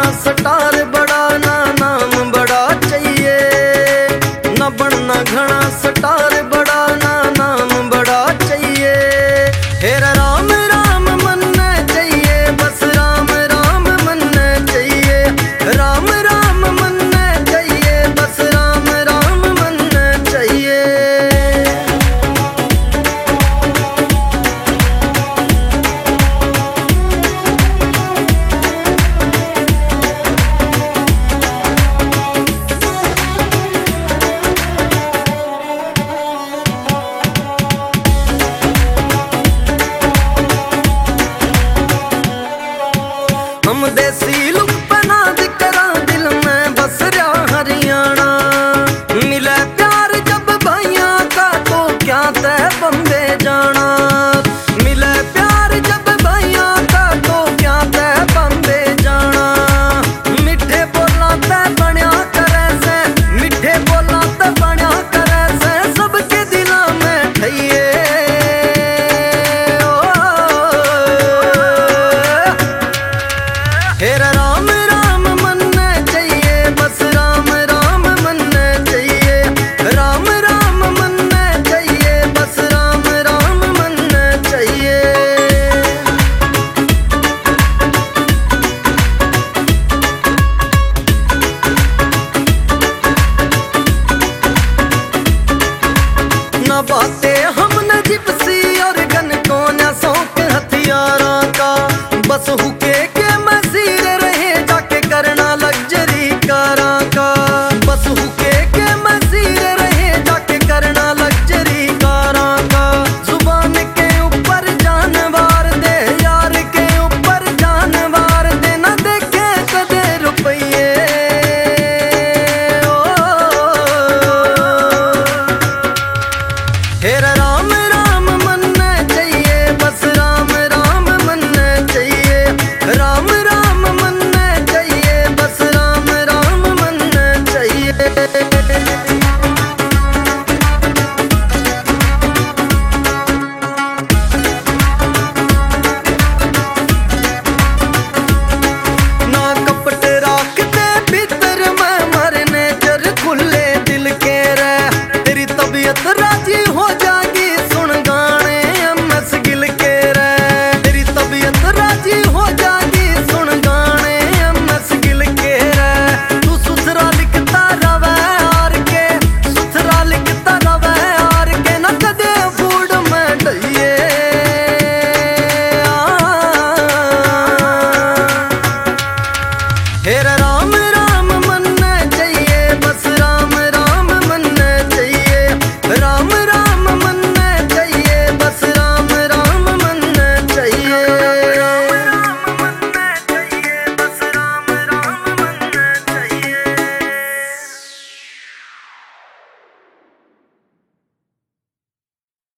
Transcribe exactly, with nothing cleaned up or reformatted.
Star बड़ा ना नाम बड़ा चाहिए, न बनना घना स्टार बड़ा ना नाम बड़ा चाहिए। हेरा राम राम मनना चाहिए, बस राम राम मनना चाहिए, राम राम मनना चाहिए, बस राम राम मनना चाहिए। हम देसी लुक बना दिकरा दिल में बस रहा हरियाणा, मिले प्यार जब भाइयों का तो क्या तय बम्बे जाना, मिले प्यार जब भाइयों का तो क्या तय बम्बे जाना। मिठे बोला तय बनिया करे से, मिठे बोला तय बनिया करे से, सबके दिलों में ठइए। हेरा राम राम मनना चाहिए, बस राम राम मनना चाहिए, राम राम मनना चाहिए, बस राम राम मनना चाहिए। ना बात